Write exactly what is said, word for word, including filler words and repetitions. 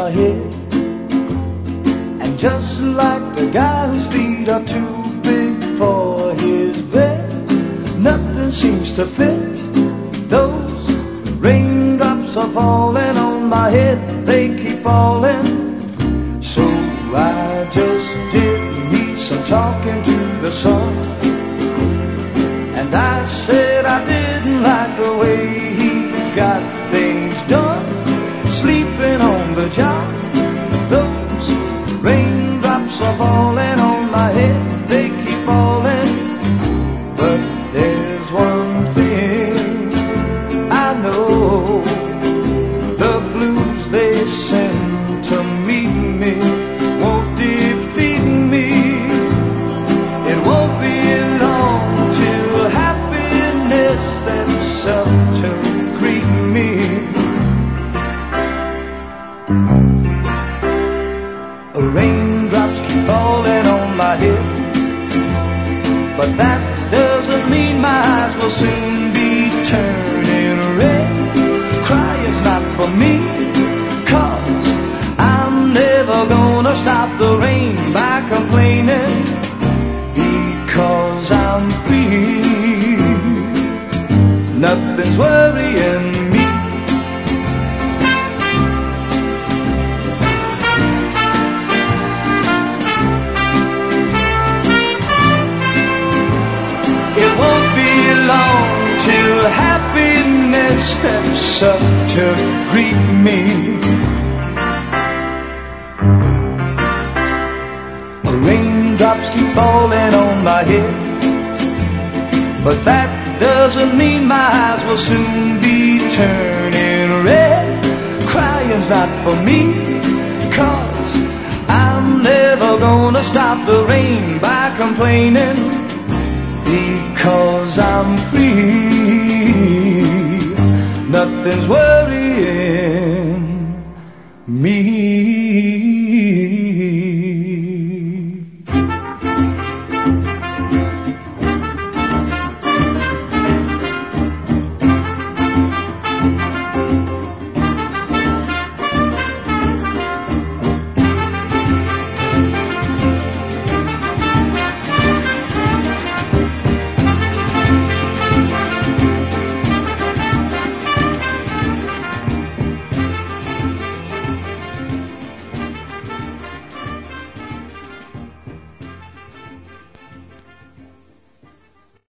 my head. And just like the guy whose feet are too big for his bed, nothing seems to fit. Those raindrops are falling on my head, they keep falling. So I just did me some talking to the sun, and I said I didn't like the way he got things done, sleeping on the job. Those raindrops are falling on my head, they keep falling. But there's one thing I know, the blues they send to meet me won't defeat me. It won't be long till happiness steps up to greet me. Raindrops keep falling on my head, but that doesn't mean my eyes will soon be turning red. Crying's not for me, 'cause I'm never gonna stop the rain by complaining, because I'm free. Nothing's worrying me. It won't be long till happiness steps up to greet me. Raindrops keep falling on my head, but that doesn't mean my eyes will soon be turning red. Crying's not for me, 'cause I'm never gonna stop the rain by complaining, because I'm free. Nothing's worrying me.